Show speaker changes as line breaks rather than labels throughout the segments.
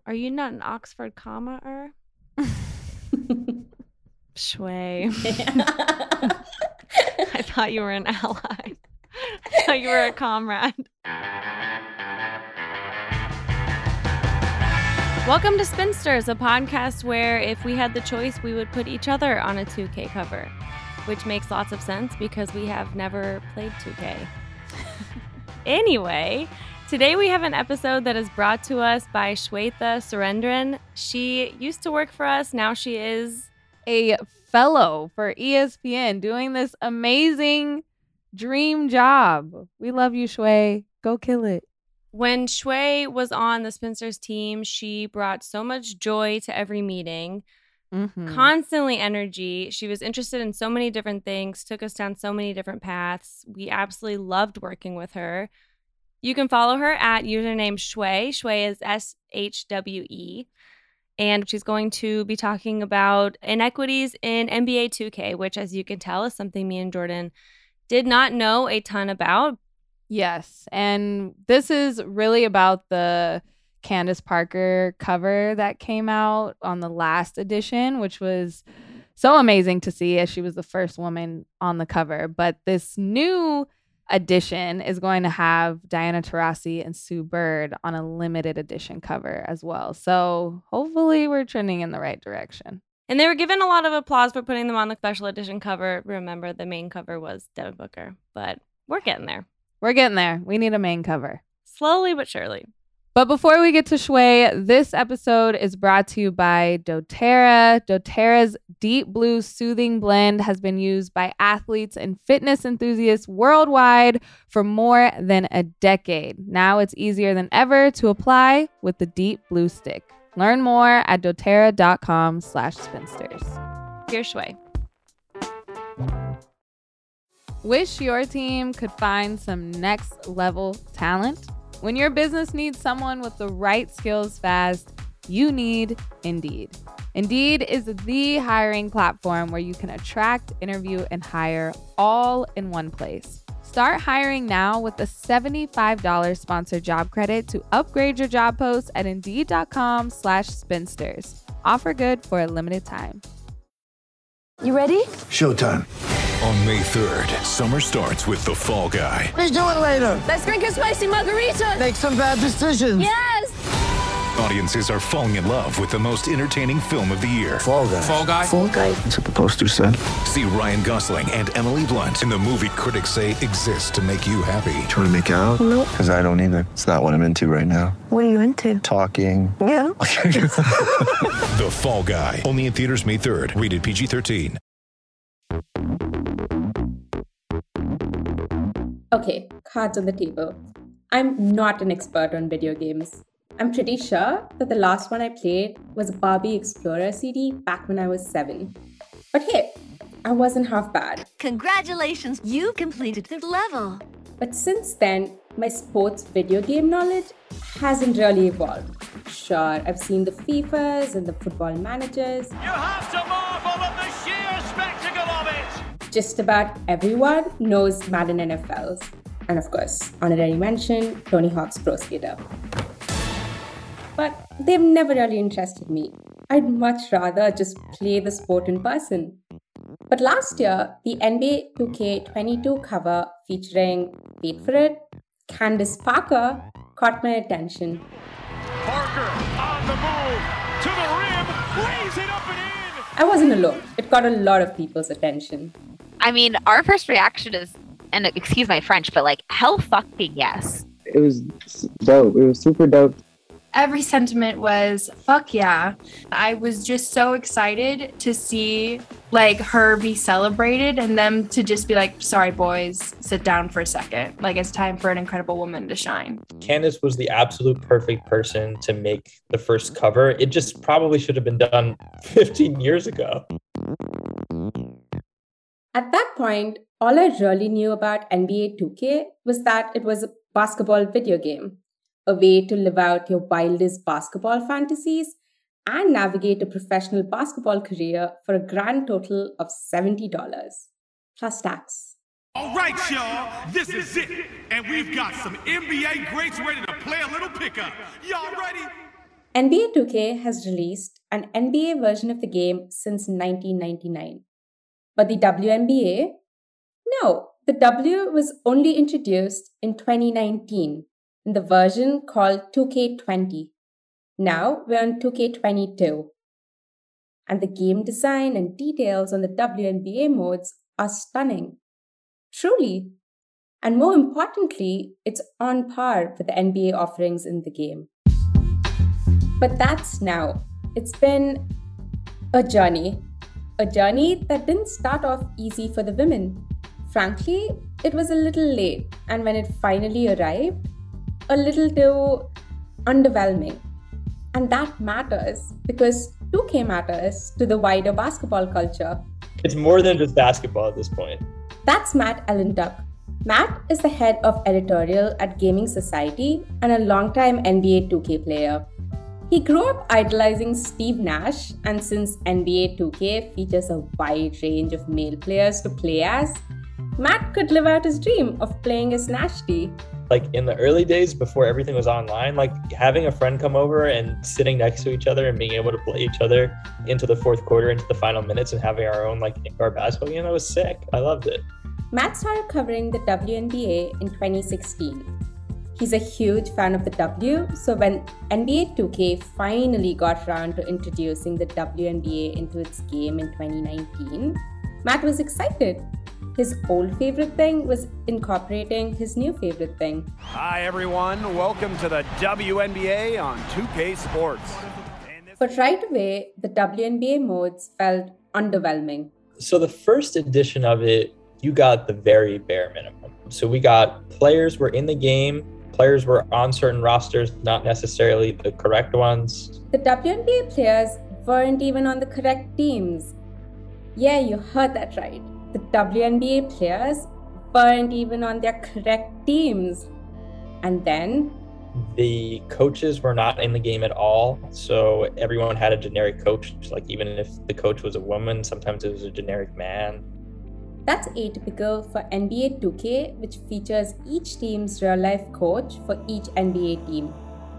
Are you not an Oxford comma-er? Shui. I thought you were an ally. I thought you were a comrade. Welcome to Spinsters, a podcast where if we had the choice, we would put each other on a 2K cover, which makes lots of sense because we have never played 2K. Anyway, today we have an episode that is brought to us by Shweta Surendran. She used to work for us. Now she is
a fellow for ESPN doing this amazing dream job. We love you, Shway. Go kill it.
When Shui was on the Spinsters team, she brought so much joy to every meeting, constantly energy. She was interested in so many different things, took us down so many different paths. We absolutely loved working with her. You can follow her at username Shwe. Shwe is SHWE. And she's going to be talking about inequities in NBA 2K, which, as you can tell, is something me and Jordan did not know a ton about.
Yes, and this is really about the Candace Parker cover that came out on the last edition, which was so amazing to see as she was the first woman on the cover. But this new edition is going to have Diana Taurasi and Sue Bird on a limited edition cover as well. So hopefully we're trending in the right direction.
And they were given a lot of applause for putting them on the special edition cover. Remember, the main cover was Devin Booker, but we're getting there.
We're getting there. We need a main cover.
Slowly but surely.
But before we get to Shway, this episode is brought to you by doTERRA. doTERRA's Deep Blue Soothing Blend has been used by athletes and fitness enthusiasts worldwide for more than a decade. Now it's easier than ever to apply with the Deep Blue Stick. Learn more at doTERRA.com/spinsters.
Here's Shway.
Wish your team could find some next level talent? When your business needs someone with the right skills fast, you need Indeed. Indeed is the hiring platform where you can attract, interview, and hire all in one place. Start hiring now with a $75 sponsored job credit to upgrade your job post at Indeed.com/spinsters. Offer good for a limited time.
You ready?
Showtime.
On May 3rd, summer starts with The Fall Guy.
Let's do it later.
Let's drink a spicy margarita.
Make some bad decisions.
Yes.
Audiences are falling in love with the most entertaining film of the year.
Fall Guy.
Fall Guy?
Fall Guy. That's what the poster said.
See Ryan Gosling and Emily Blunt in the movie critics say exists to make you happy.
Trying to make it out?
Nope.
Because I don't either. It's not what I'm into right now.
What are you into?
Talking.
Yeah.
The Fall Guy. Only in theaters May 3rd. Rated PG-13.
Okay, cards on the table. I'm not an expert on video games. I'm pretty sure that the last one I played was a Barbie Explorer CD back when I was 7. But hey, I wasn't half bad.
Congratulations, you completed the level.
But since then, my sports video game knowledge hasn't really evolved. Sure, I've seen the FIFAs and the football managers.
You have to marvel at the sheer spectacle of it!
Just about everyone knows Madden NFLs. And of course, honorary mention, Tony Hawk's Pro Skater. But they've never really interested me. I'd much rather just play the sport in person. But last year, the NBA 2K22 cover featuring, wait for it, Candace Parker caught my attention.
Parker on the move, to the rim, lays it up and in!
I wasn't alone. It got a lot of people's attention.
I mean, our first reaction is, and excuse my French, but like, hell fucking yes.
It was dope. It was super dope.
Every sentiment was, fuck yeah. I was just so excited to see like her be celebrated and them to just be like, sorry boys, sit down for a second. Like it's time for an incredible woman to shine.
Candace was the absolute perfect person to make the first cover. It just probably should have been done 15 years ago.
At that point, all I really knew about NBA 2K was that it was a basketball video game, a way to live out your wildest basketball fantasies and navigate a professional basketball career for a grand total of $70, plus tax.
All right, y'all, this is it. And we've got some NBA greats ready to play a little pickup. Y'all ready?
NBA 2K has released an NBA version of the game since 1999. But the WNBA? No, the W was only introduced in 2019 in the version called 2K20. Now we're on 2K22. And the game design and details on the WNBA modes are stunning. Truly. And more importantly, it's on par with the NBA offerings in the game. But that's now. It's been a journey. A journey that didn't start off easy for the women. Frankly, it was a little late, and when it finally arrived, a little too underwhelming. And that matters because 2K matters to the wider basketball culture.
It's more than just basketball at this point.
That's Matt Ellentuck. Matt is the head of editorial at Gaming Society and a longtime NBA 2K player. He grew up idolizing Steve Nash, and since NBA 2K features a wide range of male players to play as, Matt could live out his dream of playing as Nash D.
Like in the early days before everything was online, like having a friend come over and sitting next to each other and being able to play each other into the fourth quarter, into the final minutes, and having our own like indoor basketball game, that was sick. I loved it.
Matt started covering the WNBA in 2016. He's a huge fan of the W, so when NBA 2K finally got around to introducing the WNBA into its game in 2019, Matt was excited. His old favorite thing was incorporating his new favorite thing.
Hi everyone, welcome to the WNBA on 2K Sports.
But right away, the WNBA modes felt underwhelming.
So the first edition of it, you got the very bare minimum. So we got players were in the game, players were on certain rosters, not necessarily the correct ones.
The WNBA players weren't even on the correct teams. Yeah, you heard that right. The WNBA players weren't even on their correct teams. And then
the coaches were not in the game at all. So everyone had a generic coach. Like even if the coach was a woman, sometimes it was a generic man.
That's atypical for NBA 2K, which features each team's real-life coach for each NBA team.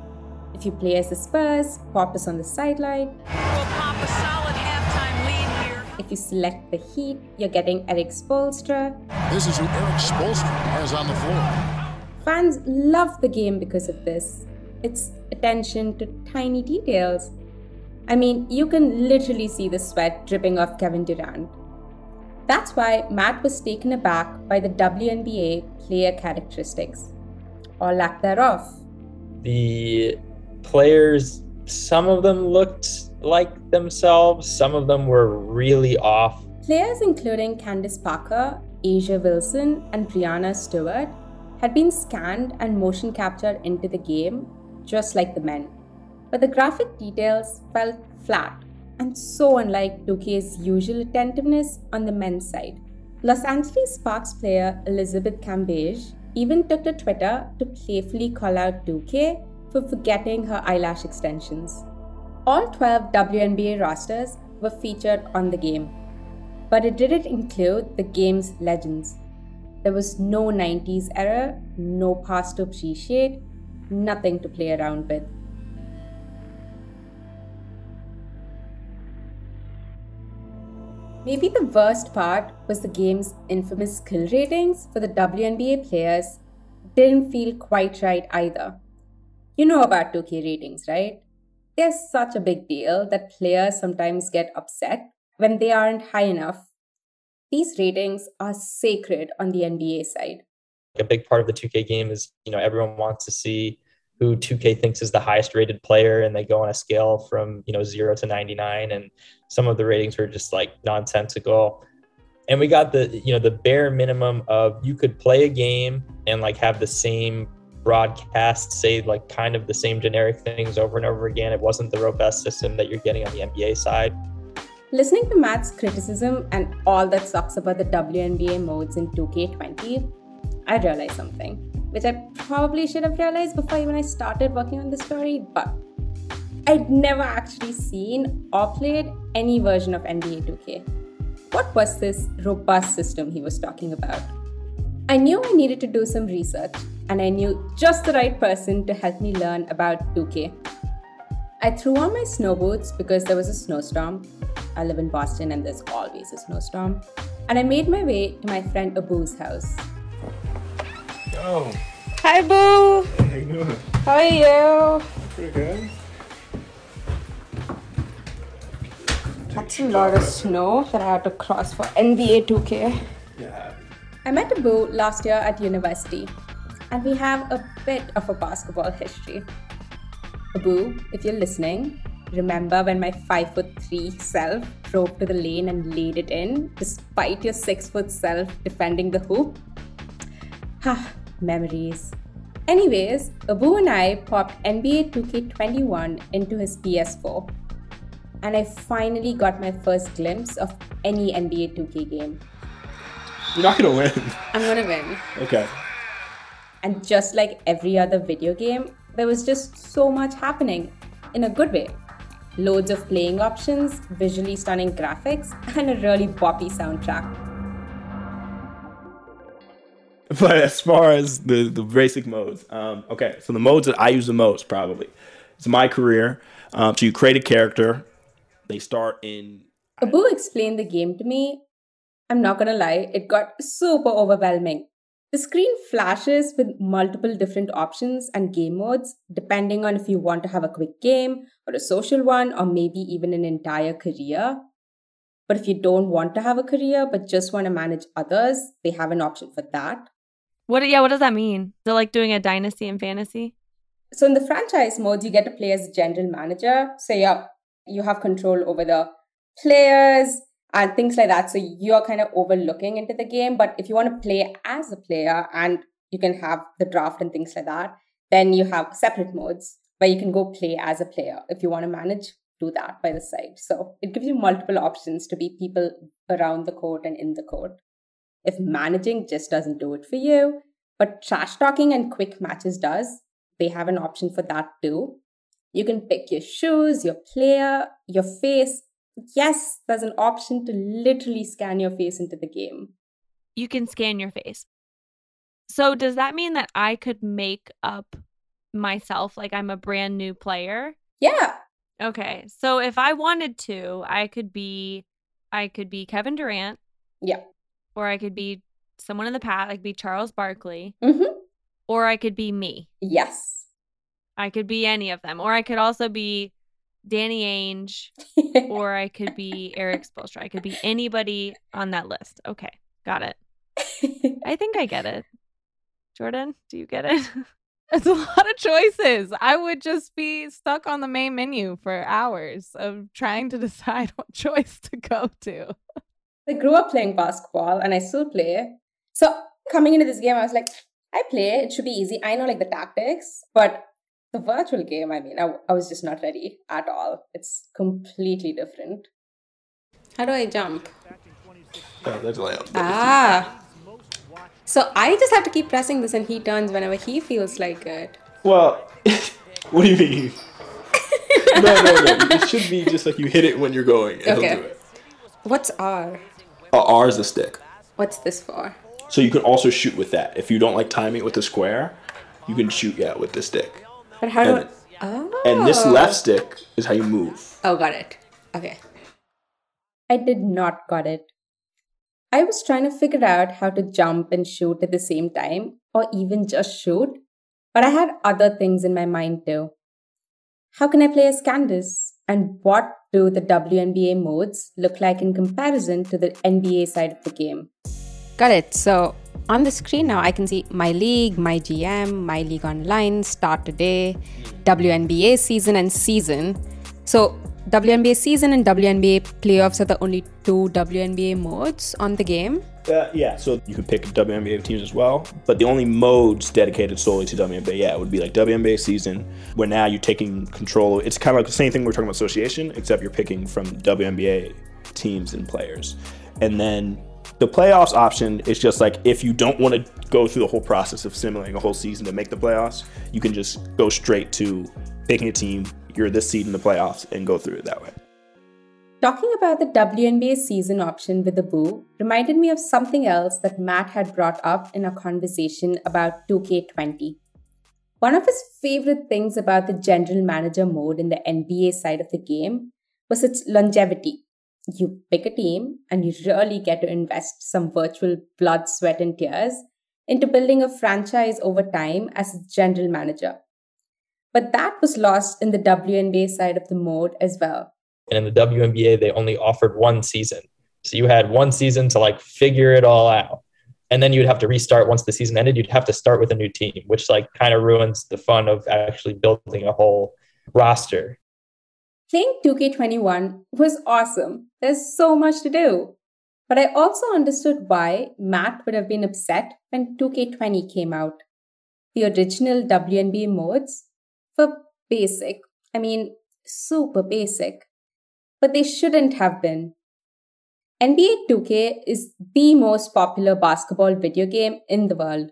If you play as the Spurs, Pop is on the sideline.
We'll pop a solid halftime lead here.
If you select the Heat, you're getting Eric Spoelstra.
This is who Eric Spoelstra has on the floor.
Fans love the game because of this. It's attention to tiny details. I mean, you can literally see the sweat dripping off Kevin Durant. That's why Matt was taken aback by the WNBA player characteristics, or lack thereof.
The players, some of them looked like themselves, some of them were really off.
Players including Candace Parker, Asia Wilson, and Brianna Stewart had been scanned and motion captured into the game, just like the men. But the graphic details felt flat and so unlike 2K's usual attentiveness on the men's side. Los Angeles Sparks player Elizabeth Cambage even took to Twitter to playfully call out 2K for forgetting her eyelash extensions. All 12 WNBA rosters were featured on the game, but it didn't include the game's legends. There was no 90s era, no past to appreciate, nothing to play around with. Maybe the worst part was the game's infamous skill ratings for the WNBA players didn't feel quite right either. You know about 2K ratings, right? They're such a big deal that players sometimes get upset when they aren't high enough. These ratings are sacred on the NBA side.
A big part of the 2K game is, everyone wants to see who 2K thinks is the highest rated player, and they go on a scale from 0 to 99, and some of the ratings were just like nonsensical. And we got the bare minimum of you could play a game and like have the same broadcast say like kind of the same generic things over and over again. It wasn't the robust system that you're getting on the NBA side.
Listening to Matt's criticism and all that sucks about the WNBA modes in 2K20, I realized something, which I probably should have realized before even I started working on the story, but I'd never actually seen or played any version of NBA 2K. What was this robust system he was talking about? I knew I needed to do some research, and I knew just the right person to help me learn about 2K. I threw on my snow boots because there was a snowstorm. I live in Boston and there's always a snowstorm. And I made my way to my friend Abu's house.
Yo.
Hi, Boo.
Hey, how you doing?
How are you?
Pretty good.
That's a lot of snow that I had to cross for NBA 2K.
Yeah.
I met Abu last year at university, and we have a bit of a basketball history. Abu, if you're listening, remember when my 5'3" self drove to the lane and laid it in, despite your 6' self defending the hoop? Memories. Anyways, Abu and I popped NBA 2K21 into his PS4, and I finally got my first glimpse of any NBA 2K game.
You're not gonna win.
I'm gonna win.
Okay.
And just like every other video game, there was just so much happening in a good way. Loads of playing options, visually stunning graphics, and a really boppy soundtrack.
But as far as the basic modes, okay, so the modes that I use the most probably, it's my career. So you create a character, they start in...
Abu explained the game to me. I'm not gonna lie, it got super overwhelming. The screen flashes with multiple different options and game modes, depending on if you want to have a quick game, or a social one, or maybe even an entire career. But if you don't want to have a career, but just want to manage others, they have an option for that.
What does that mean? They're like doing a dynasty in fantasy?
So in the franchise modes, you get to play as general manager. So yeah, you have control over the players and things like that. So you're kind of overlooking into the game. But if you want to play as a player and you can have the draft and things like that, then you have separate modes where you can go play as a player. If you want to manage, do that by the side. So it gives you multiple options to be people around the court and in the court. If managing just doesn't do it for you, but trash talking and quick matches does, they have an option for that too. You can pick your shoes, your player, your face. Yes, there's an option to literally scan your face into the game.
You can scan your face. So does that mean that I could make up myself like I'm a brand new player?
Yeah.
Okay. So if I wanted to, I could be Kevin Durant.
Yeah.
Or I could be someone in the past, I could be Charles Barkley.
Mm-hmm.
Or I could be me.
Yes.
I could be any of them. Or I could also be Danny Ainge. Or I could be Eric Spoelstra. I could be anybody on that list. Okay. Got it. I think I get it. Jordan, do you get it?
It's a lot of choices. I would just be stuck on the main menu for hours of trying to decide what choice to go to.
I grew up playing basketball and I still play. So coming into this game, I was like, I play. It should be easy. I know like the tactics, but the virtual game, I mean, I was just not ready at all. It's completely different. How do I jump?
Oh, there's a layup.
So I just have to keep pressing this and he turns whenever he feels like it.
Well, what do you mean? No. It should be just like you hit it when you're going. And
Okay.
He'll do it.
What's R?
R is a stick.
What's this for?
So you can also shoot with that. If you don't like timing it with the square, you can shoot, with the stick.
But how do I...
And this left stick is how you move.
Oh, got it. Okay. I did not got it. I was trying to figure out how to jump and shoot at the same time, or even just shoot, but I had other things in my mind too. How can I play as Candace? And what do the WNBA modes look like in comparison to the NBA side of the game? Got it. So on the screen now, I can see my league, my GM, my league online, start today, WNBA season and season. So WNBA season and WNBA playoffs are the only two WNBA modes on the game.
Yeah, so you can pick WNBA teams as well, but the only modes dedicated solely to WNBA, it would be like WNBA season, where now you're taking control. It's kind of like the same thing we're talking about association, except you're picking from WNBA teams and players. And then the playoffs option is just like, if you don't want to go through the whole process of simulating a whole season to make the playoffs, you can just go straight to picking a team, you're this seed in the playoffs, and go through it that way.
Talking about the WNBA season option with Abu reminded me of something else that Matt had brought up in a conversation about 2K20. One of his favorite things about the general manager mode in the NBA side of the game was its longevity. You pick a team and you really get to invest some virtual blood, sweat, and tears into building a franchise over time as a general manager. But that was lost in the WNBA side of the mode as well.
And in the WNBA, they only offered one season. So you had one season to like figure it all out. And then you'd have to restart once the season ended. You'd have to start with a new team, which like kind of ruins the fun of actually building a whole roster.
Playing 2K21 was awesome. There's so much to do. But I also understood why Matt would have been upset when 2K20 came out. The original WNBA modes were basic. I mean, super basic. But they shouldn't have been. NBA 2K is the most popular basketball video game in the world.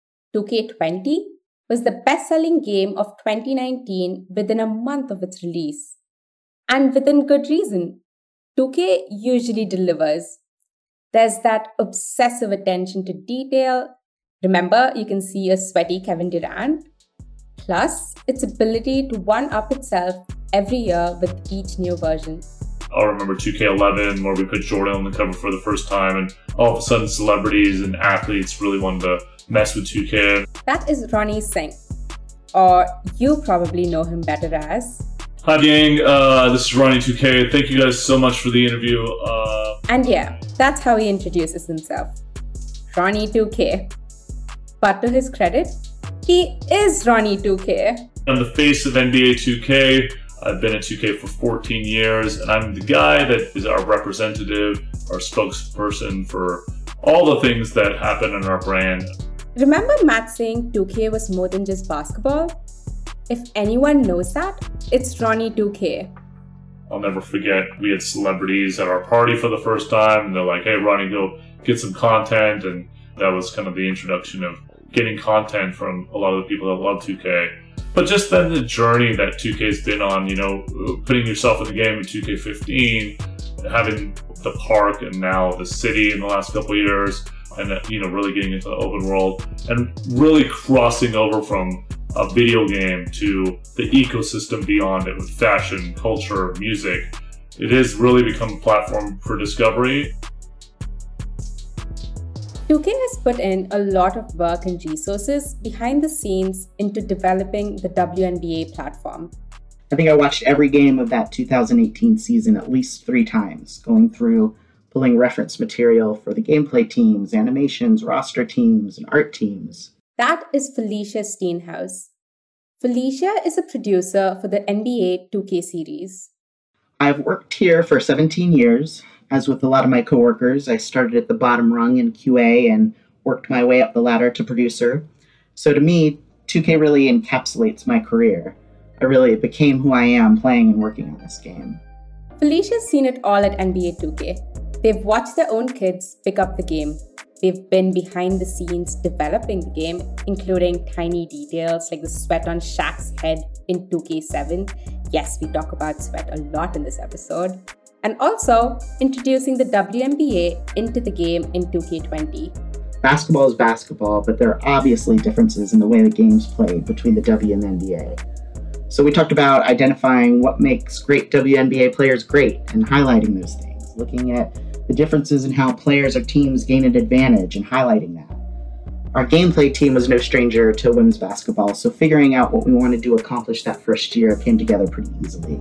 2K20 was the best-selling game of 2019 within a month of its release. And within good reason. 2K usually delivers. There's that obsessive attention to detail. Remember, you can see a sweaty Kevin Durant. Plus, its ability to one-up itself every year with each new version.
I remember 2K11 where we put Jordan on the cover for the first time, and all of a sudden celebrities and athletes really wanted to mess with 2K.
That is Ronnie Singh, or you probably know him better as...
Hi gang, this is Ronnie 2K. Thank you guys so much for the interview.
And yeah, that's how he introduces himself. Ronnie 2K. But to his credit, he is Ronnie 2K.
I'm the face of NBA 2K. I've been at 2K for 14 years, and I'm the guy that is our representative, our spokesperson for all the things that happen in our brand.
Remember Matt saying 2K was more than just basketball? If anyone knows that, it's Ronnie 2K.
I'll never forget, we had celebrities at our party for the first time, and they're like, hey, Ronnie, go get some content, and that was kind of the introduction of getting content from a lot of the people that love 2K. But just then the journey that 2K's been on, you know, putting yourself in the game in 2K15, having the park and now the city in the last couple of years, and, you know, really getting into the open world and really crossing over from a video game to the ecosystem beyond it with fashion, culture, music. It has really become a platform for discovery.
2K has put in a lot of work and resources behind the scenes into developing the WNBA platform.
I think I watched every game of that 2018 season at least 3 times, going through pulling reference material for the gameplay teams, animations, roster teams, and art teams.
That is Felicia Steenhouse. Felicia is a producer for the NBA 2K series.
I've worked here for 17 years. As with a lot of my coworkers, I started at the bottom rung in QA and worked my way up the ladder to producer. So to me, 2K really encapsulates my career. It became who I am playing and working on this game.
Felicia's seen it all at NBA 2K. They've watched their own kids pick up the game. They've been behind the scenes developing the game, including tiny details like the sweat on Shaq's head in 2K7. Yes, we talk about sweat a lot in this episode. And also introducing the WNBA into the game in 2K20.
Basketball is basketball, but there are obviously differences in the way the game's played between the W and the NBA. So we talked about identifying what makes great WNBA players great and highlighting those things, looking at the differences in how players or teams gain an advantage and highlighting that. Our gameplay team was no stranger to women's basketball, so figuring out what we wanted to accomplish that first year came together pretty easily.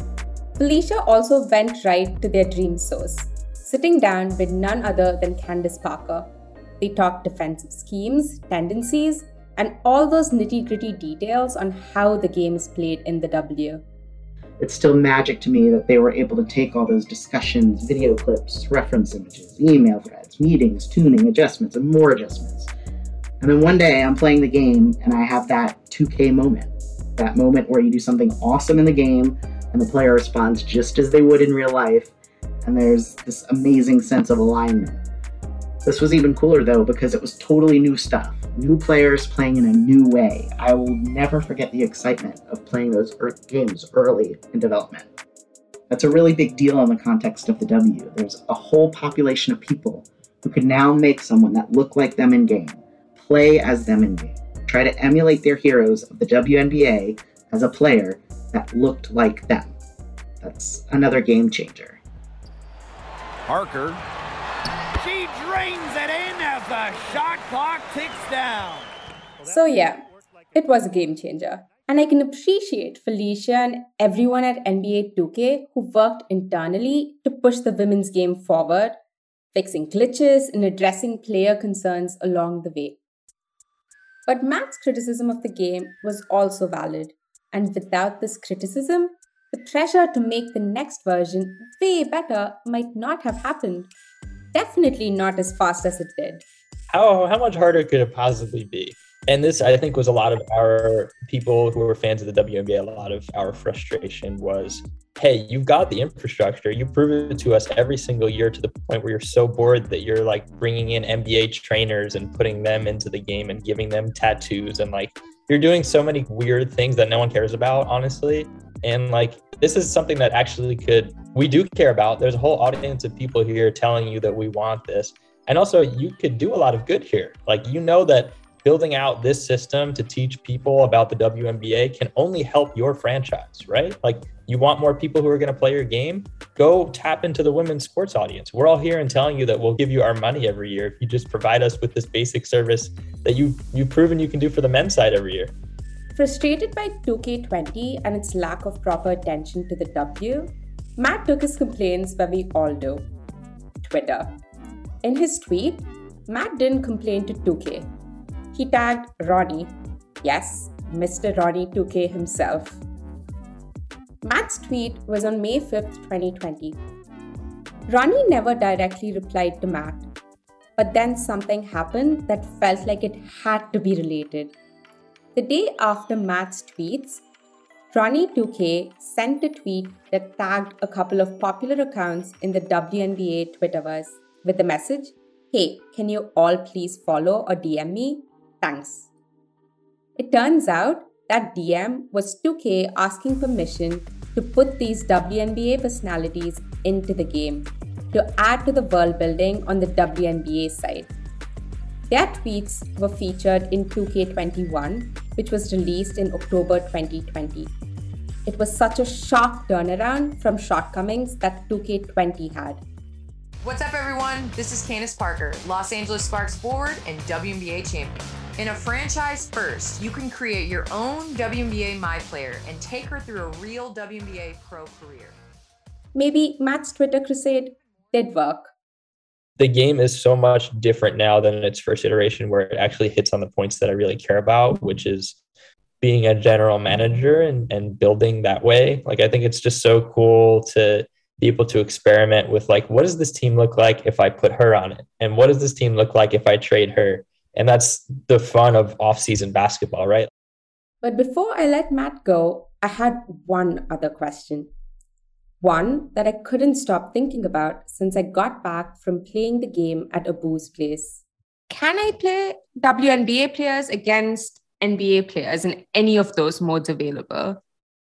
Felicia also went right to their dream source, sitting down with none other than Candace Parker. They talked defensive schemes, tendencies, and all those nitty-gritty details on how the game is played in the W.
It's still magic to me that they were able to take all those discussions, video clips, reference images, email threads, meetings, tuning, adjustments, and more adjustments. And then one day I'm playing the game and I have that 2K moment. That moment where you do something awesome in the game and the player responds just as they would in real life, and there's this amazing sense of alignment. This was even cooler though because it was totally new stuff. New players playing in a new way. I will never forget the excitement of playing those games early in development. That's a really big deal in the context of the W. There's a whole population of people who can now make someone that look like them in game, play as them in game. try to emulate their heroes of the WNBA as a player that looked like them. That's another game changer.
Parker. She drains it in as the shot clock ticks down.
So yeah, it was a game changer. And I can appreciate Felicia and everyone at NBA 2K who worked internally to push the women's game forward, fixing glitches and addressing player concerns along the way. But Matt's criticism of the game was also valid, and without this criticism, the pressure to make the next version way better might not have happened. Definitely not as fast as it did.
How much harder could it possibly be? And this, I think, was a lot of our people who were fans of the WNBA. A lot of our frustration was, hey, you've got the infrastructure. You prove it to us every single year to the point where you're so bored that you're like bringing in NBA trainers and putting them into the game and giving them tattoos. And like, you're doing so many weird things that no one cares about, honestly. And like, this is something that actually we do care about. There's a whole audience of people here telling you that we want this. And also, you could do a lot of good here. Like, you know that building out this system to teach people about the WNBA can only help your franchise, right? Like, you want more people who are going to play your game? Go tap into the women's sports audience. We're all here and telling you that we'll give you our money every year if you just provide us with this basic service that you've proven you can do for the men's side every year.
Frustrated by 2K20 and its lack of proper attention to the W, Matt took his complaints where we all do: Twitter. In his tweet, Matt didn't complain to 2K. He tagged Ronnie. Yes, Mr. Ronnie 2K himself. Matt's tweet was on May 5th, 2020. Ronnie never directly replied to Matt, but then something happened that felt like it had to be related. The day after Matt's tweets, Ronnie 2K sent a tweet that tagged a couple of popular accounts in the WNBA Twitterverse with the message, "Hey, can you all please follow or DM me? Thanks." It turns out that DM was 2K asking permission to put these WNBA personalities into the game, to add to the world building on the WNBA side. Their tweets were featured in 2K21, which was released in October 2020. It was such a sharp turnaround from shortcomings that 2K20 had.
What's up, everyone? This is Candace Parker, Los Angeles Sparks forward and WNBA champion. In a franchise first, you can create your own WNBA My Player and take her through a real WNBA pro career.
Maybe Matt's Twitter crusade did work.
The game is so much different now than its first iteration, where it actually hits on the points that I really care about, which is being a general manager and building that way. Like, I think it's just so cool to be able to experiment with, like, what does this team look like if I put her on it? And what does this team look like if I trade her? And that's the fun of off-season basketball, right?
But before I let Matt go, I had one other question. One that I couldn't stop thinking about since I got back from playing the game at Abu's place. Can I play WNBA players against NBA players in any of those modes available?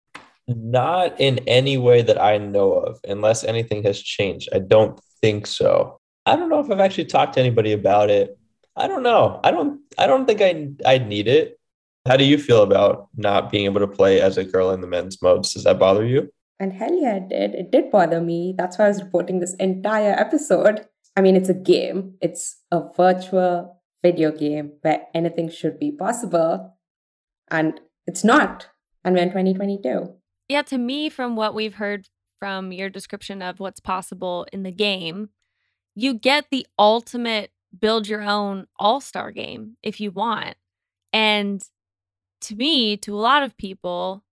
Not in any way that I know of, unless anything has changed. I don't think so. I don't know if I've actually talked to anybody about it. I don't know. I don't think I'd need it. How do you feel about not being able to play as a girl in the men's modes? Does that bother you?
And hell yeah, it did. It did bother me. That's why I was reporting this entire episode. I mean, it's a game. It's a virtual video game where anything should be possible. And it's not. And we're in 2022.
Yeah, to me, from what we've heard from your description of what's possible in the game, you get the ultimate build your own all-star game if you want. And to me, to a lot of people,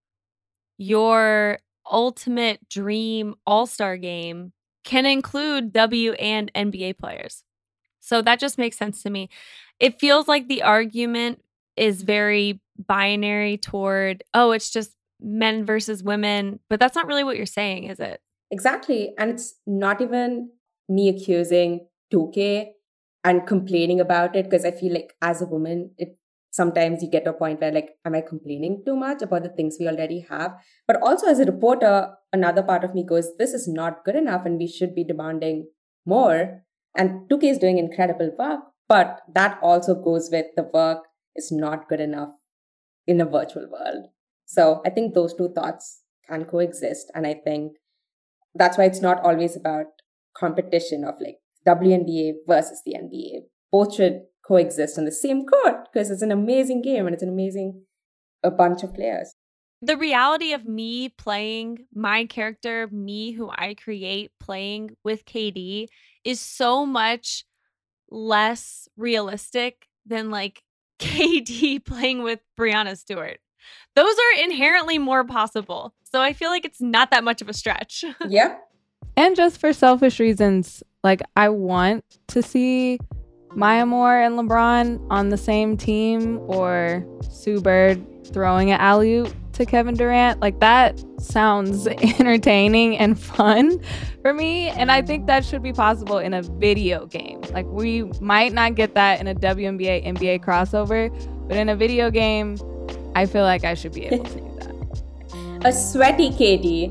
your ultimate dream all-star game can include W and NBA players. So that just makes sense to me. It feels like the argument is very binary toward, oh, it's just men versus women, but that's not really what you're saying, is it?
Exactly. And it's not even me accusing 2K and complaining about it, because I feel like as a woman, sometimes you get to a point where, like, am I complaining too much about the things we already have? But also as a reporter, another part of me goes, this is not good enough and we should be demanding more. And 2K is doing incredible work, but that also goes with the work is not good enough in a virtual world. So I think those two thoughts can coexist. And I think that's why it's not always about competition of like WNBA versus the NBA. Both should coexist on the same court because it's an amazing game and it's an amazing a bunch of players.
The reality of me playing my character, me who I create playing with KD is so much less realistic than like KD playing with Breanna Stewart. Those are inherently more possible. So I feel like it's not that much of a stretch.
Yeah.
And just for selfish reasons, like I want to see Maya Moore and LeBron on the same team, or Sue Bird throwing an alley-oop to Kevin Durant. Like that sounds entertaining and fun for me. And I think that should be possible in a video game. Like we might not get that in a WNBA NBA crossover, but in a video game, I feel like I should be able to do that.
A sweaty KD.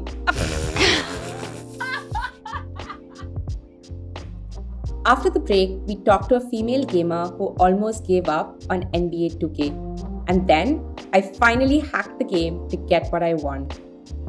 After the break, we talked to a female gamer who almost gave up on NBA 2K. And then I finally hacked the game to get what I want.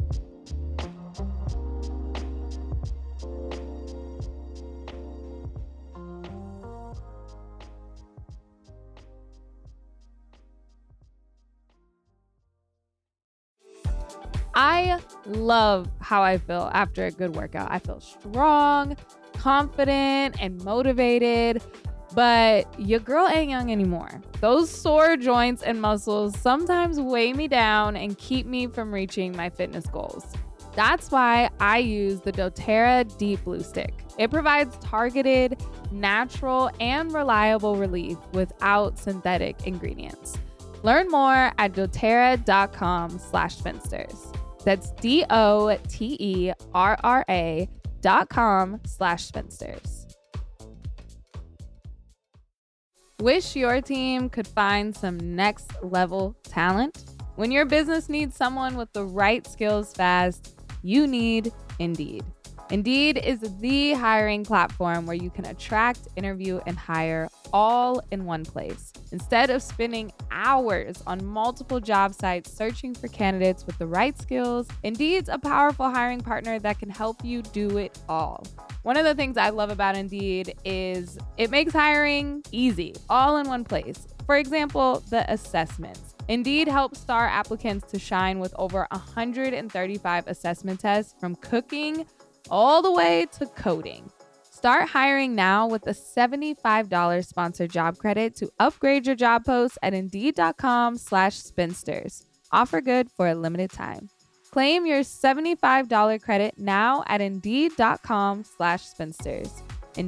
I love how I feel after a good workout. I feel strong, confident, and motivated. But your girl ain't young anymore. Those sore joints and muscles sometimes weigh me down and keep me from reaching my fitness goals. That's why I use the doTERRA Deep Blue Stick. It provides targeted, natural, and reliable relief without synthetic ingredients. Learn more at doterra.com/spinsters. That's DOTERRA.com/spinsters. Wish your team could find some next level talent? When your business needs someone with the right skills fast, you need Indeed. Indeed is the hiring platform where you can attract, interview, and hire all in one place. Instead of spending hours on multiple job sites searching for candidates with the right skills, Indeed's a powerful hiring partner that can help you do it all. One of the things I love about Indeed is it makes hiring easy, all in one place. For example, the assessments. Indeed helps star applicants to shine with over 135 assessment tests, from cooking all the way to coding. Start hiring now with a $75 sponsored job credit to upgrade your job post at Indeed.com/spinsters. Offer good for a limited time. Claim your $75 credit now at Indeed.com/spinsters.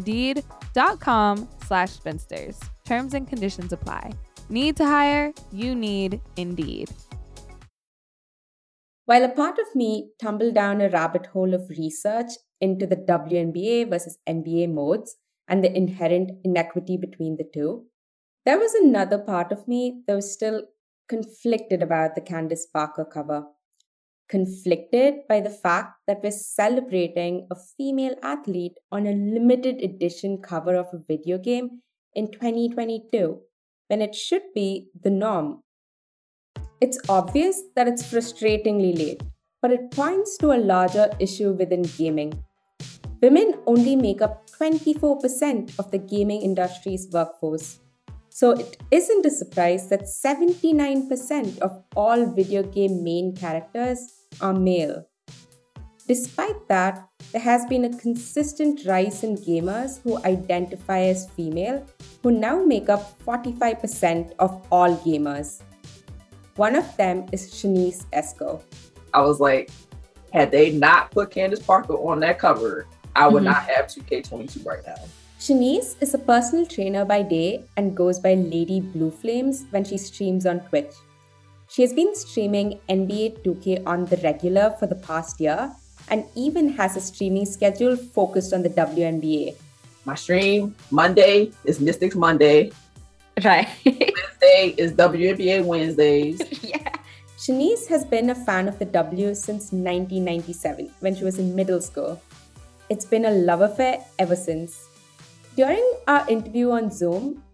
Indeed.com/spinsters. Terms and conditions apply. Need to hire? You need Indeed.
While a part of me tumbled down a rabbit hole of research into the WNBA versus NBA modes and the inherent inequity between the two, there was another part of me that was still conflicted about the Candace Parker cover. Conflicted by the fact that we're celebrating a female athlete on a limited edition cover of a video game in 2022, when it should be the norm. It's obvious that it's frustratingly late, but it points to a larger issue within gaming. Women only make up 24% of the gaming industry's workforce. So it isn't a surprise that 79% of all video game main characters are male. Despite that, there has been a consistent rise in gamers who identify as female, who now make up 45% of all gamers. One of them is Shanice Esco.
I was like, had they not put Candace Parker on that cover, I would not have 2K22 right now.
Shanice is a personal trainer by day and goes by Lady Blue Flames when she streams on Twitch. She has been streaming NBA 2K on the regular for the past year and even has a streaming schedule focused on the WNBA.
My stream Monday is Mystics Monday.
Right.
Wednesday is WNBA Wednesdays.
Yeah.
Shanice has been a fan of the W since 1997 when she was in middle school. It's been a love affair ever since. During our interview on Zoom, I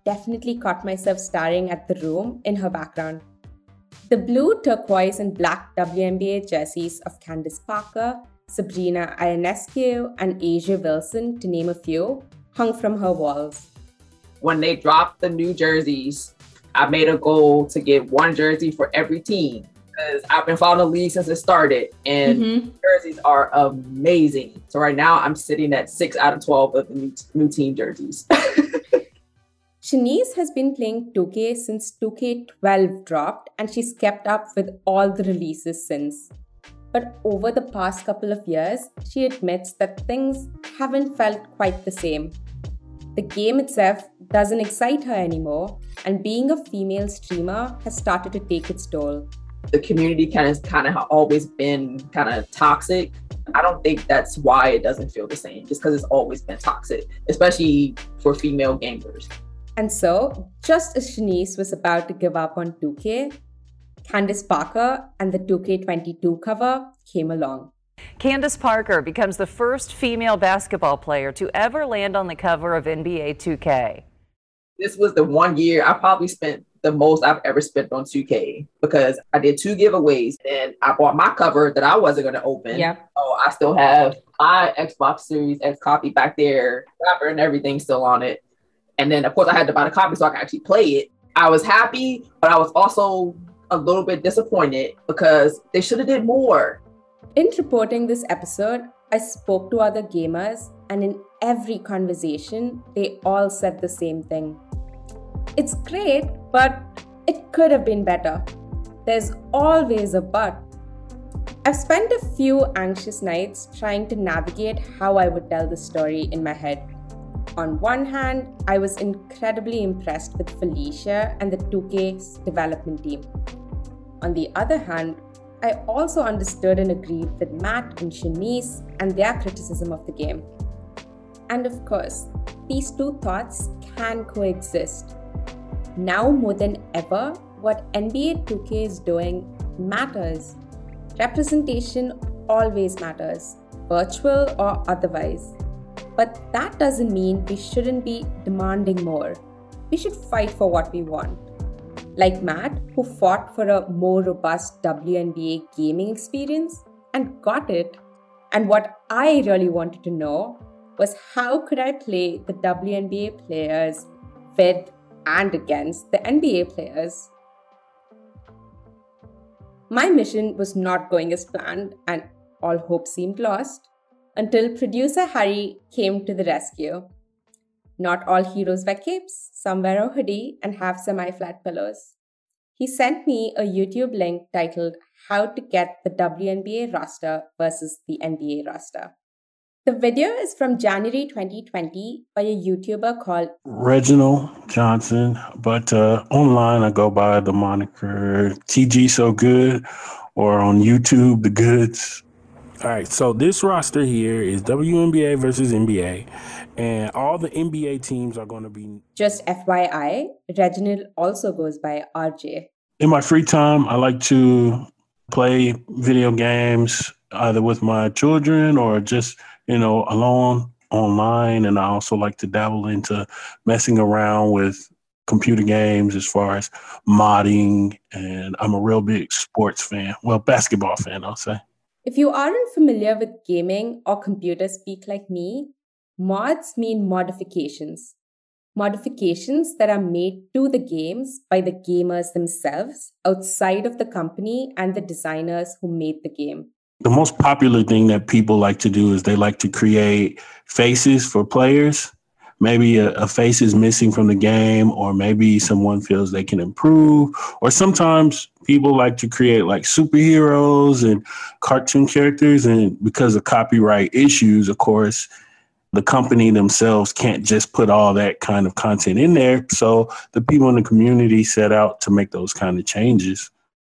definitely caught myself staring at the room in her background. The blue, turquoise, and black WNBA jerseys of Candace Parker, Sabrina Ionescu, and Asia Wilson, to name a few, hung from her walls.
When they dropped the new jerseys, I made a goal to get one jersey for every team because I've been following the league since it started, and jerseys are amazing. So right now I'm sitting at 6 out of 12 of the new team jerseys.
Shanice has been playing 2K since 2K12 dropped, and she's kept up with all the releases since. But over the past couple of years, she admits that things haven't felt quite the same. The game itself doesn't excite her anymore, and being a female streamer has started to take its toll.
The community kind of always been kind of toxic. I don't think that's why it doesn't feel the same, just because it's always been toxic, especially for female gamers.
And so, just as Shanice was about to give up on 2K, Candace Parker and the 2K22 cover came along.
Candace Parker becomes the first female basketball player to ever land on the cover of NBA 2K.
This was the 1 year I probably spent the most I've ever spent on 2K because I did 2 giveaways and I bought my cover that I wasn't going to open.
Yeah.
So I still have my Xbox Series X copy back there, wrapper and everything still on it. And then, of course, I had to buy the copy so I could actually play it. I was happy, but I was also a little bit disappointed because they should have did more.
In reporting this episode, I spoke to other gamers, and in every conversation, they all said the same thing. It's great, but it could have been better. There's always a but. I've spent a few anxious nights trying to navigate how I would tell the story in my head. On one hand, I was incredibly impressed with Felicia and the 2K's development team. On the other hand, I also understood and agreed with Matt and Shanice and their criticism of the game. And of course, these two thoughts can coexist. Now more than ever, what NBA 2K is doing matters. Representation always matters, virtual or otherwise. But that doesn't mean we shouldn't be demanding more. We should fight for what we want. Like Matt, who fought for a more robust WNBA gaming experience and got it. And what I really wanted to know was how could I play the WNBA players with and against the NBA players? My mission was not going as planned and all hope seemed lost until producer Harry came to the rescue. Not all heroes wear capes, some wear a hoodie and have semi-flat pillows. He sent me a YouTube link titled How to Get the WNBA Roster versus the NBA Roster. The video is from January 2020 by a YouTuber called
Reginald Johnson, but online I go by the moniker TG So Good, or on YouTube, The Goods. All right, so this roster here is WNBA versus NBA, and all the NBA teams are going to be...
Just FYI, Reginald also goes by RJ.
In my free time, I like to play video games, either with my children or just, alone online. And I also like to dabble into messing around with computer games as far as modding. And I'm a real big sports fan. Well, basketball fan, I'll say.
If you aren't familiar with gaming or computer speak like me, mods mean modifications. Modifications that are made to the games by the gamers themselves outside of the company and the designers who made the game.
The most popular thing that people like to do is they like to create faces for players. Maybe a face is missing from the game, or maybe someone feels they can improve. Or sometimes people like to create like superheroes and cartoon characters. And because of copyright issues, of course, the company themselves can't just put all that kind of content in there. So the people in the community set out to make those kind of changes.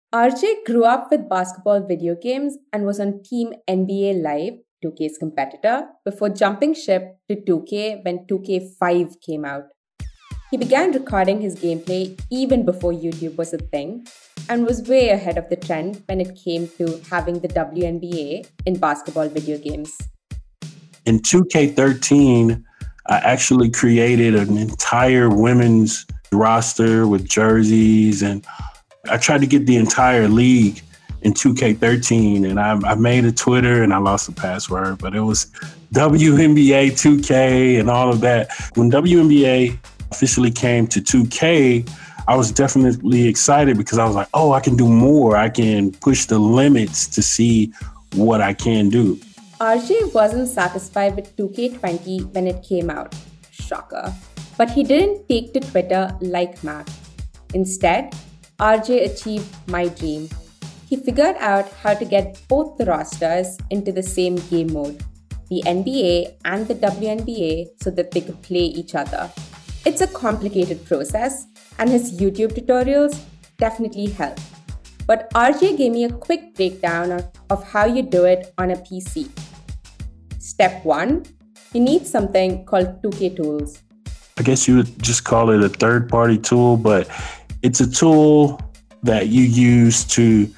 RJ grew up with basketball video games and was on Team NBA Live, 2K's competitor, before jumping ship to 2K when 2K5 came out. He began recording his gameplay even before YouTube was a thing and was way ahead of the trend when it came to having the WNBA in basketball video games.
In 2K13, I actually created an entire women's roster with jerseys, and I tried to get the entire league in 2K13, and I made a Twitter and I lost the password, but it was WNBA 2K and all of that. When WNBA officially came to 2K, I was definitely excited because I was like, oh, I can do more. I can push the limits to see what I can do.
RJ wasn't satisfied with 2K20 when it came out. Shocker. But he didn't take to Twitter like Matt. Instead, RJ achieved my dream. He figured out how to get both the rosters into the same game mode, the NBA and the WNBA, so that they could play each other. It's a complicated process, and his YouTube tutorials definitely help. But RJ gave me a quick breakdown of how you do it on a PC. Step 1, you need something called 2K Tools.
I guess you would just call it a third-party tool, but it's a tool that you use to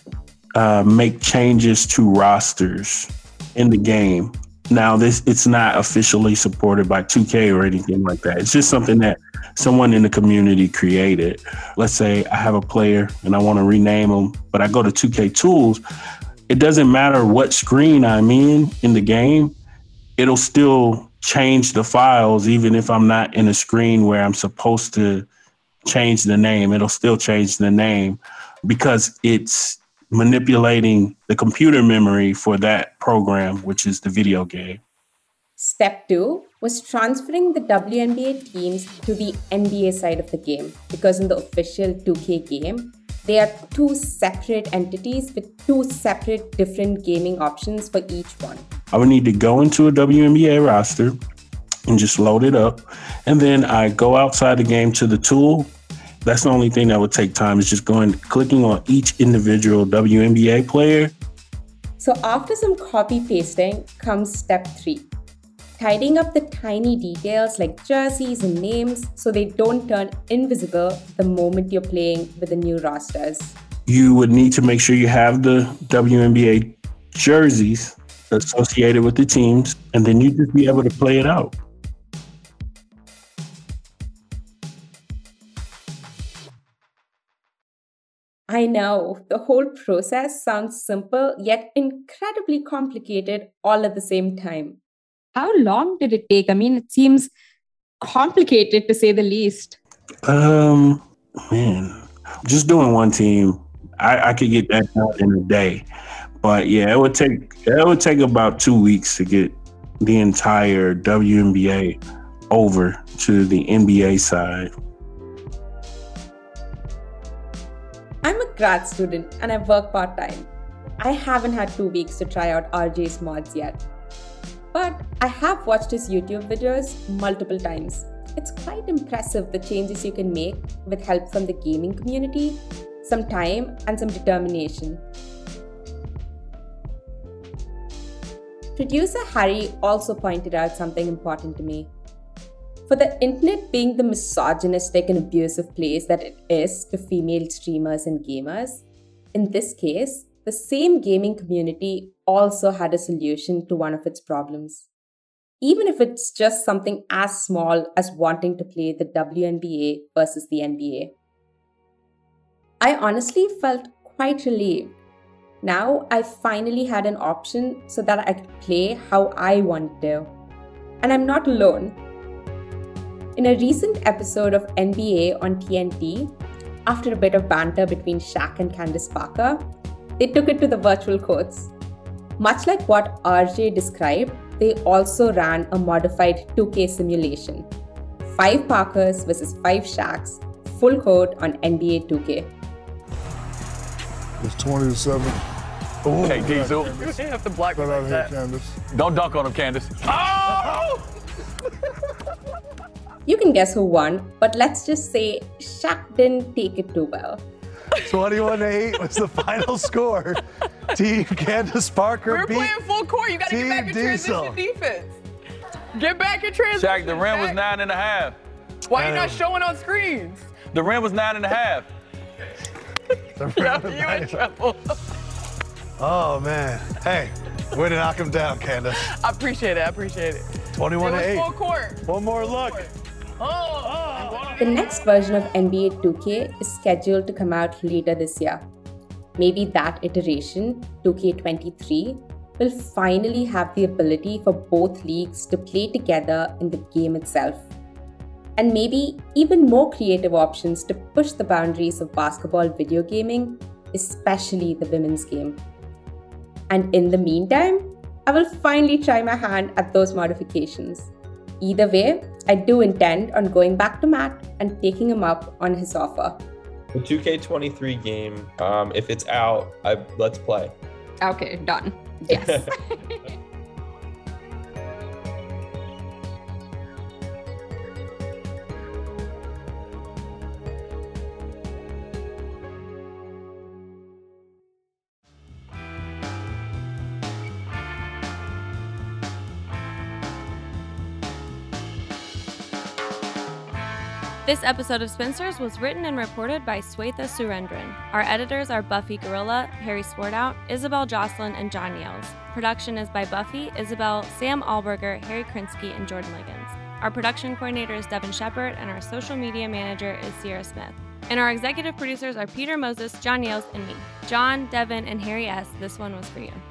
make changes to rosters in the game. Now, it's not officially supported by 2K or anything like that. It's just something that someone in the community created. Let's say I have a player and I want to rename them, but I go to 2K Tools. It doesn't matter what screen I'm in the game. It'll still change the files, even if I'm not in a screen where I'm supposed to change the name. It'll still change the name because it's manipulating the computer memory for that program, which is the video game.
Step 2 was transferring the WNBA teams to the NBA side of the game, because in the official 2K game, they are two separate entities with two separate different gaming options for each one.
I would need to go into a WNBA roster and just load it up. And then I go outside the game to the tool. That's the only thing that would take time, is just clicking on each individual WNBA player.
So after some copy pasting comes step 3. Tidying up the tiny details like jerseys and names so they don't turn invisible the moment you're playing with the new rosters.
You would need to make sure you have the WNBA jerseys associated with the teams, and then you'd just be able to play it out.
I know, the whole process sounds simple yet incredibly complicated all at the same time.
How long did it take? I mean, it seems complicated to say the least.
Man, just doing one team, I could get that done in a day. But yeah, it would take about 2 weeks to get the entire WNBA over to the NBA side.
I'm a grad student and I work part-time. I haven't had 2 weeks to try out RJ's mods yet. But I have watched his YouTube videos multiple times. It's quite impressive the changes you can make with help from the gaming community, some time, and some determination. Producer Harry also pointed out something important to me. For the internet being the misogynistic and abusive place that it is to female streamers and gamers, in this case, the same gaming community also had a solution to one of its problems. Even if it's just something as small as wanting to play the WNBA versus the NBA. I honestly felt quite relieved. Now I finally had an option so that I could play how I wanted to. And I'm not alone. In a recent episode of NBA on TNT, after a bit of banter between Shaq and Candace Parker, they took it to the virtual courts. Much like what RJ described, they also ran a modified 2K simulation. 5 Parkers versus 5 Shaqs, full court on NBA 2K.
It's 20-7.
Ooh, hey, Diesel.
You have to block me like that.
Don't dunk on him, Candace. Oh!
You can guess who won, but let's just say Shaq didn't take it too well.
21-8 was the final score. Team Candace Parker
We're playing full court. You got to get back in transition defense. Get back in transition.
Shaq, the rim was 9.5.
Why are you not showing on screens?
The rim was 9.5.
You in trouble.
Oh, man. Hey, way to knock him down, Candace.
I appreciate it.
21-8. 21-8.
Full court.
One more look.
The next version of NBA 2K is scheduled to come out later this year. Maybe that iteration, 2K23, will finally have the ability for both leagues to play together in the game itself. And maybe even more creative options to push the boundaries of basketball video gaming, especially the women's game. And in the meantime, I will finally try my hand at those modifications. Either way, I do intend on going back to Matt and taking him up on his offer.
The 2K23 game, if it's out, let's play.
Okay, done. Yes.
This episode of Spinsters was written and reported by Swetha Surendran. Our editors are Buffy Gorilla, Harry Swartout, Isabel Jocelyn, and John Yales. Production is by Buffy, Isabel, Sam Allberger, Harry Krinsky, and Jordan Liggins. Our production coordinator is Devin Shepard, and our social media manager is Sierra Smith. And our executive producers are Peter Moses, John Yales, and me. John, Devin, and Harry S., this one was for you.